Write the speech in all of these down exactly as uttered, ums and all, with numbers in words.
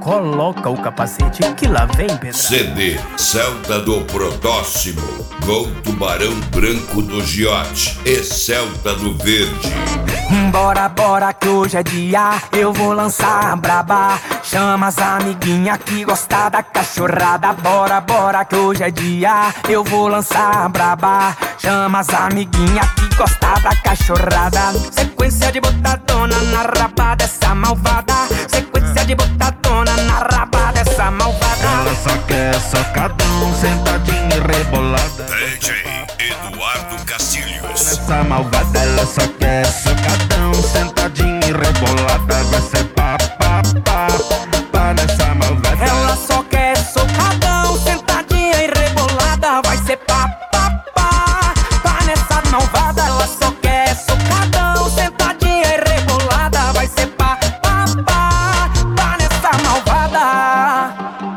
coloca o capacete que lá vem pedra. C D Celta do Próximo, Gol Tubarão Branco do Giote e Celta do Verde. Bora, bora que hoje é dia, eu vou lançar a braba. Chama as amiguinhas que gostam da cachorrada. Bora, bora que hoje é dia, eu vou lançar a braba. Chama as amiguinhas que gostam da cachorrada. Sequência de botadona na raba dessa malvada. Sequência de botadona na raba dessa malvada. Ela só quer socadão, sentadinha e rebolada. D J Eduardo Castilhos. Nessa malvada ela só quer socadão, sentadinha e rebolada. Vai ser pá, pá, pá, pá nessa malvada. Ela só quer socadão, sentadinha e rebolada. Vai ser pá, pá, pá, pá nessa malvada. Ela só quer socadão, sentadinha e rebolada. Vai ser pá, pá, pá, pá nessa malvada.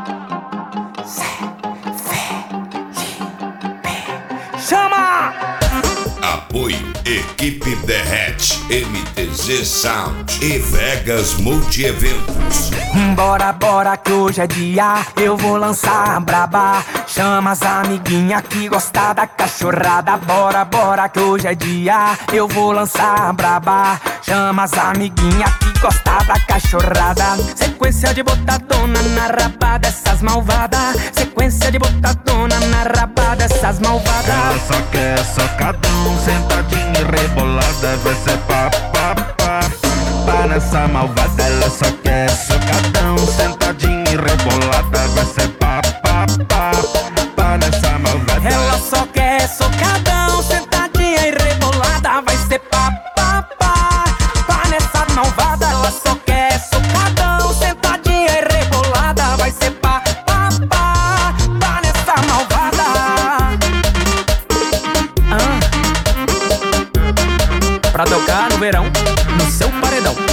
Chama! Apoio Equipe Derrete, M T Z Sound e Vegas Multi-Eventos. Bora, bora que hoje é dia, eu vou lançar a braba. Chama as amiguinhas que gostam da cachorrada. Bora, bora que hoje é dia, eu vou lançar a braba. Chama as amiguinhas que gostam da cachorrada. Sequência de botadona na raba dessas malvadas. Sequência de botadona na raba dessas malvadas. Ela só quer socadão, sentadinha e rebolada. Vai ser pá, pá, pá, pá nessa malvada. Ela só quer socadão, sentadinha e rebolada. Vai ser pá, pá, pá, pá nessa malvada. Ela só quer socadão, sentadinha e rebolada. Vai ser pá, pá, pá, pá nessa malvada. Ela só quer socadão, sentadinha e rebolada. Vai ser pá, pá, pá, pá nessa malvada. Ah. Pra tocar no verão, no seu paredão.